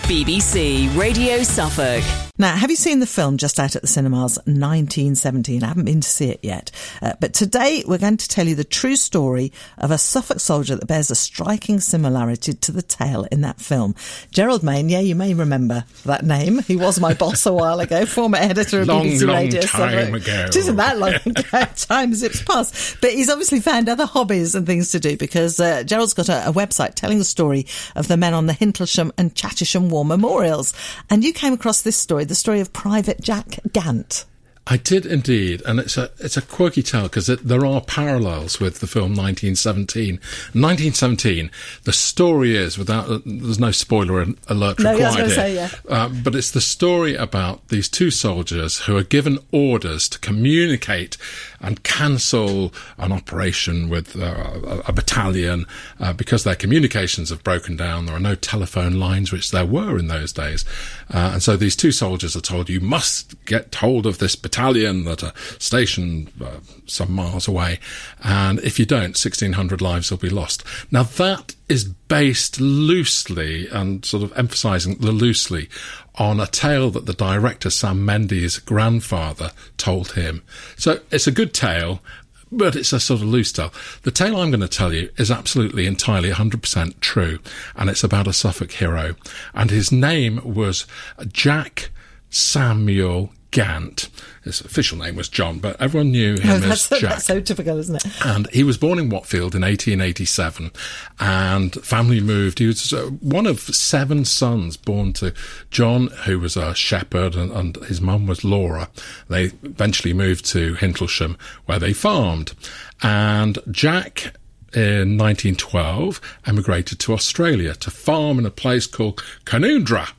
BBC Radio Suffolk. Now, have you seen the film just out at the cinemas, 1917? I haven't been to see it yet. But today we're going to tell you the true story of a Suffolk soldier that bears a striking similarity to the tale in that film. Gerald Main, yeah, you may remember that name. He was my boss a while ago, former editor of BBC Radio Suffolk. It isn't that long ago. Time zips past. But he's obviously found other hobbies and things to do because Gerald's got a website telling the story of the men on the Hindlesham and Chattisham War Memorials. And you came across this story, the story of Private Jack Gant. I did indeed, and it's a quirky tale because there are parallels with the film 1917. 1917, the story is, there's no spoiler alert required here, but it's the story about these two soldiers who are given orders to communicate and cancel an operation with a battalion because their communications have broken down. There are no telephone lines, which there were in those days. And so these two soldiers are told, you must get hold of this battalion that are stationed some miles away. And if you don't, 1,600 lives will be lost. Now, that is based loosely and sort of emphasising the loosely on a tale that the director Sam Mendes' grandfather told him. So it's a good tale, but it's a sort of loose tale. The tale I'm going to tell you is absolutely, entirely, 100% true, and it's about a Suffolk hero. And his name was Jack Samuel Gant. His official name was John, but everyone knew him as Jack. That's so typical, isn't it? And he was born in Watfield in 1887, and family moved. He was one of 7 sons born to John, who was a shepherd, and his mum was Laura. They eventually moved to Hindlesham, where they farmed. And Jack, in 1912, emigrated to Australia to farm in a place called Canoodra.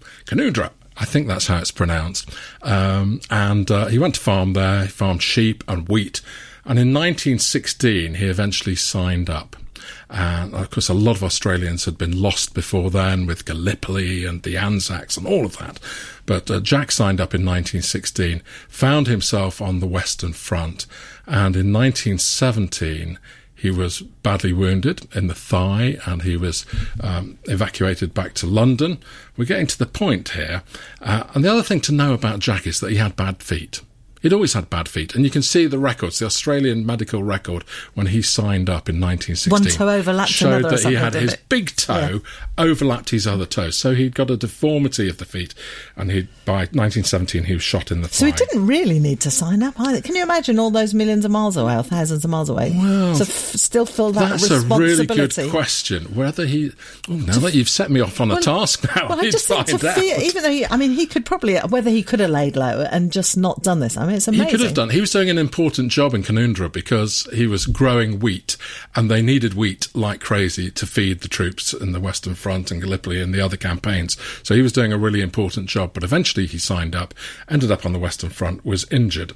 I think that's how it's pronounced. And he went to farm there. He farmed sheep and wheat. And in 1916, he eventually signed up. And, of course, a lot of Australians had been lost before then with Gallipoli and the Anzacs and all of that. But Jack signed up in 1916, found himself on the Western Front. And in 1917... he was badly wounded in the thigh, and he was evacuated back to London. We're getting to the point here. And the other thing to know about Jack is that he had bad feet. He'd always had bad feet. And you can see the records, the Australian medical record, when he signed up in 1916. One toe overlapped showed another. That he had his big toe overlapped his other toe. So he'd got a deformity of the feet. And by 1917, he was shot in the thigh. So he didn't really need to sign up either. Can you imagine all those millions of miles away or thousands of miles away? Well, to still feel that that's responsibility? That's a really good question. Whether he... now that you've set me off on a task now, well, I just think even though he could probably... whether he could have laid low and just not done this. I mean, it's amazing. He could have done. He was doing an important job in Canoodra because he was growing wheat, and they needed wheat like crazy to feed the troops in the Western Front and Gallipoli and the other campaigns. So he was doing a really important job, but eventually he signed up, ended up on the Western Front, was injured.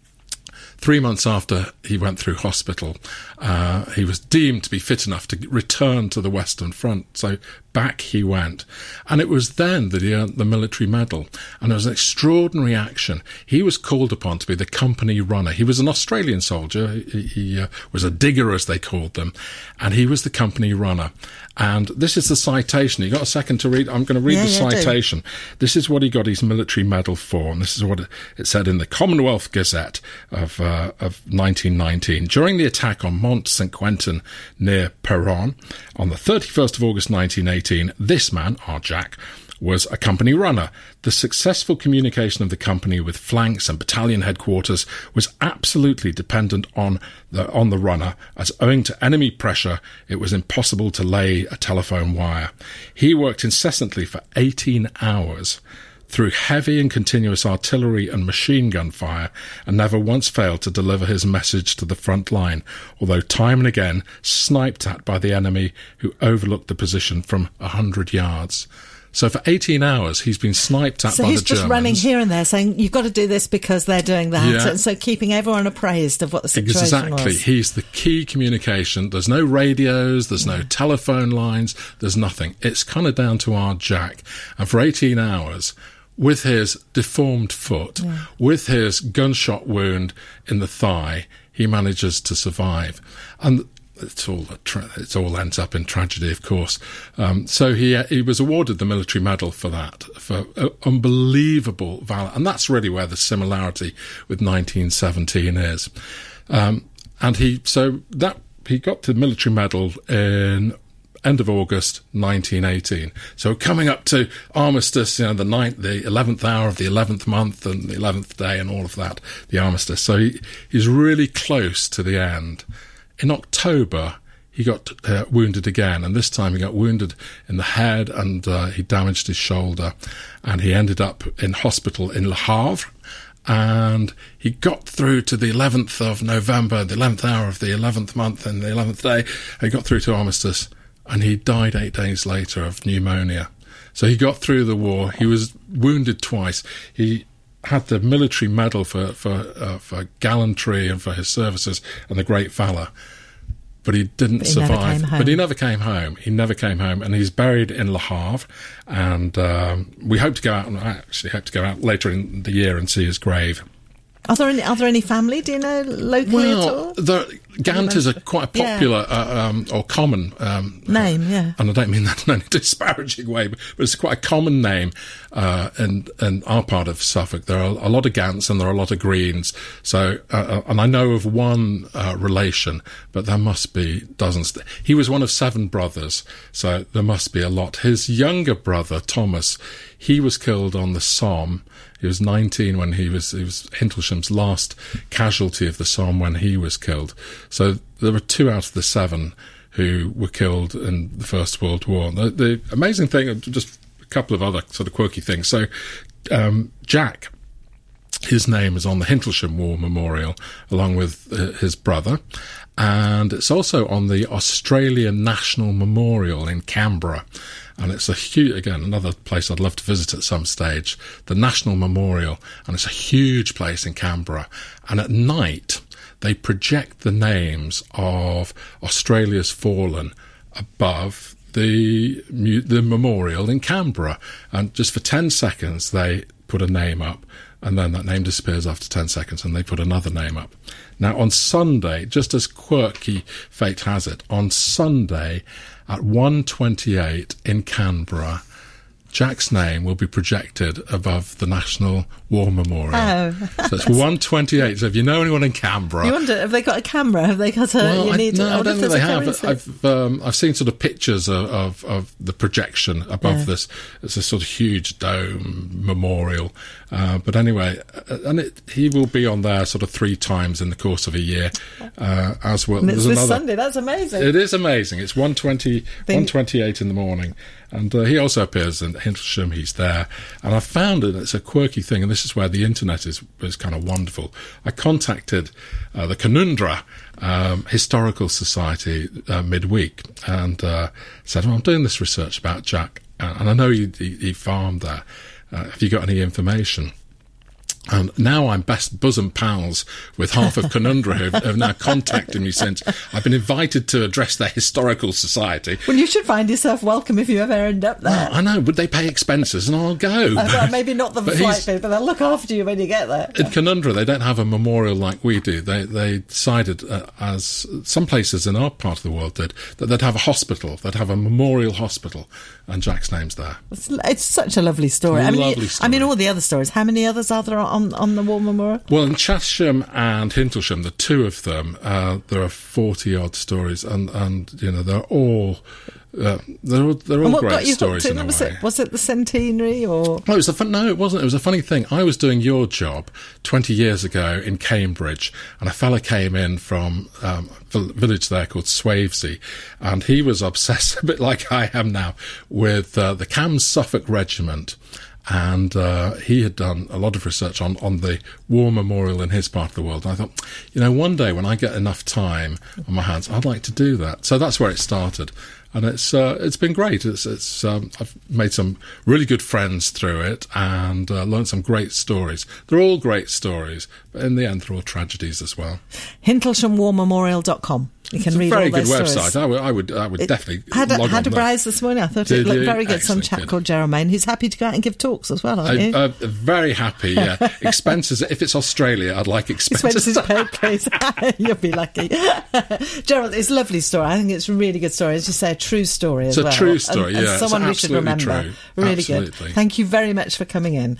3 months after he went through hospital, he was deemed to be fit enough to return to the Western Front. So back he went. And it was then that he earned the military medal. And it was an extraordinary action. He was called upon to be the company runner. He was an Australian soldier. He was a digger, as they called them. And he was the company runner. And this is the citation. You got a second to read? I'm going to read the citation. This is what he got his military medal for. And this is what it said in the Commonwealth Gazette of 1919. During the attack on Mont Saint-Quentin near Peronne on the 31st of August 1918, this man, our Jack, was a company runner. The successful communication of the company with flanks and battalion headquarters was absolutely dependent on the runner, as owing to enemy pressure, it was impossible to lay a telephone wire. He worked incessantly for 18 hours through heavy and continuous artillery and machine gun fire, and never once failed to deliver his message to the front line, although time and again sniped at by the enemy, who overlooked the position from 100 yards. So for 18 hours, he's been sniped at by the Germans. So he's just running here and there saying, you've got to do this because they're doing that. Yeah. And so keeping everyone appraised of what the situation was. Exactly. He's the key communication. There's no radios, there's no telephone lines, there's nothing. It's kind of down to our Jack. And for 18 hours, with his deformed foot, with his gunshot wound in the thigh, he manages to survive. And it all ends up in tragedy, of course. So he was awarded the military medal for that, for unbelievable valour, and that's really where the similarity with 1917 is. And he got the military medal in end of August 1918. So coming up to armistice, the 11th hour of the 11th month and the 11th day and all of that, the armistice. So he's really close to the end. In October, he got wounded again, and this time he got wounded in the head, and he damaged his shoulder, and he ended up in hospital in Le Havre. And he got through to the 11th of November, the 11th hour of the 11th month and the 11th day. He got through to armistice, and he died 8 days later of pneumonia. So he got through the war. He was wounded twice. He had the military medal for gallantry and for his services and the great valour. But he didn't survive. But he never came home. And he's buried in Le Havre. And we hope to go out, and I actually hope to go out later in the year and see his grave. Are there any family, do you know, locally at all? Ghent is quite a popular or common name, yeah. And I don't mean that in any disparaging way, but it's quite a common name in our part of Suffolk. There are a lot of Ghants and there are a lot of Greens. So, and I know of one relation, but there must be dozens. He was one of 7 brothers, so there must be a lot. His younger brother, Thomas, he was killed on the Somme. He was 19 when he was Hintelsham's last casualty of the Somme when he was killed. So there were 2 out of the 7 who were killed in the First World War. The amazing thing, just a couple of other sort of quirky things. So Jack, his name is on the Hintelsham War Memorial along with his brother. And it's also on the Australian National Memorial in Canberra. And it's a huge, again, another place I'd love to visit at some stage, the National Memorial. And it's a huge place in Canberra. And at night, they project the names of Australia's fallen above the memorial in Canberra. And just for 10 seconds, they put a name up. And then that name disappears after 10 seconds, and they put another name up. Now, on Sunday, just as quirky fate has it, on Sunday at 1:28 in Canberra, Jack's name will be projected above the National War Memorial. Oh. So it's 1:28. So if you know anyone in Canberra... You wonder, have they got a camera? Have they got a... Well, I don't think they have. I've seen sort of pictures of the projection above this. It's a sort of huge dome memorial. But anyway, he will be on there sort of 3 times in the course of a year as well. And it's this Sunday. That's amazing. It is amazing. It's 1:28 in the morning. And he also appears in Hintelsham's. He's there. And I found it, it's a quirky thing, and this is where the internet is kind of wonderful. I contacted the Canundra Historical Society midweek and said, I'm doing this research about Jack, and I know he farmed there. Have you got any information? And now I'm best bosom pals with half of Canundra who have now contacted me since. I've been invited to address their historical society. Well, you should find yourself welcome if you ever end up there. I know. Would they pay expenses? And I'll go. Well, maybe not the flight fee, but they'll look after you when you get there. In Canundra, they don't have a memorial like we do. They decided, as some places in our part of the world did, that they'd have a hospital. They'd have a memorial hospital, and Jack's name's there. It's such a lovely story. Lovely story. I mean, all the other stories. How many others are there on the War Memorial? Well, in Chasham and Hintelsham's, the 2 of them, there are 40-odd stories, and you know, they're all great stories in a way. Was it the centenary or? No, it wasn't. It was a funny thing. I was doing your job 20 years ago in Cambridge, and a fella came in from a village there called Swavesey, and he was obsessed, a bit like I am now, with the Cam Suffolk Regiment. And he had done a lot of research on the war memorial in his part of the world. And I thought, one day when I get enough time on my hands, I'd like to do that. So that's where it started. And it's been great. I've made some really good friends through it and learned some great stories. They're all great stories, but in the end, they're all tragedies as well. HintelshamWarMemorial.com. You can It's read a very all good those website. stories. I would definitely had log a on there. browse this morning. I thought Did it looked you? very good. Some Excellent, chap good. called Jermaine who's happy to go out and give talks as well, aren't you? Very happy, yeah. Expenses, if it's Australia, I'd like expenses. Expenses paid, please. You'll be lucky. Gerald, it's a lovely story. I think it's a really good story. As you say, a true story as well. It's a true story, and yeah. someone we It's should remember. absolutely true. Really Absolutely. good. Thank you very much for coming in.